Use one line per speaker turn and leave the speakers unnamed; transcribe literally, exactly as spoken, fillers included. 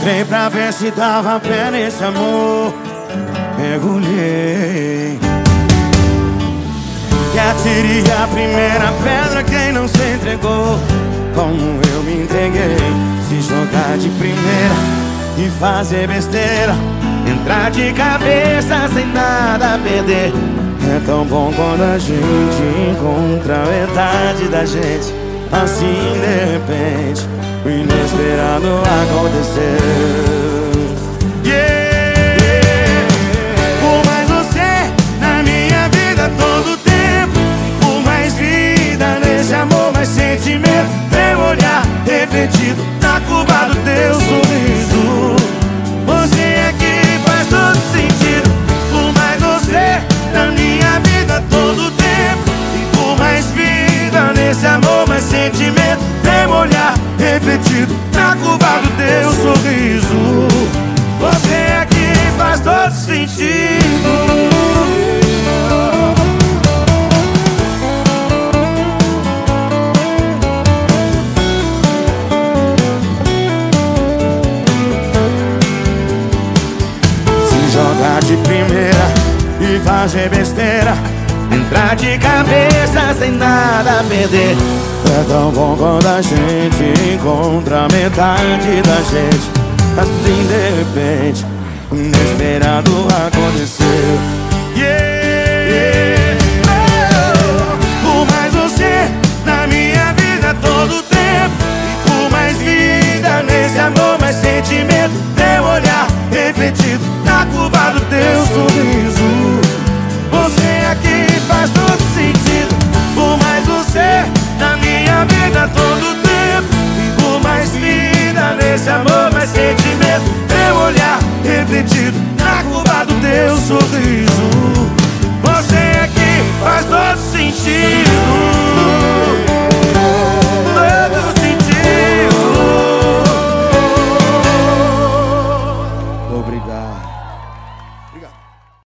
Entrei pra ver se dava pé nesse amor. Mergulhei. Que atire a primeira pedra quem não se entregou como eu me entreguei. Se jogar de primeira e fazer besteira, entrar de cabeça sem nada a perder. É tão bom quando a gente encontra a metade da gente. Assim de repente o inesperado aconteceu. Yeah. Por mais você na minha vida todo tempo, por mais vida nesse amor, mais sentimento, meu olhar refletido na curva do teu sorriso. Você é que faz todo sentido. Por mais você na minha vida todo tempo, e por mais vida nesse amor, mais sentimento, meu olhar refletido na curva do teu sorriso. Você é que faz todo sentido. Se jogar de primeira e fazer besteira, entrar de cabeça sem nada a perder. É tão bom quando a gente encontra a metade da gente. Assim de repente o inesperado aconteceu.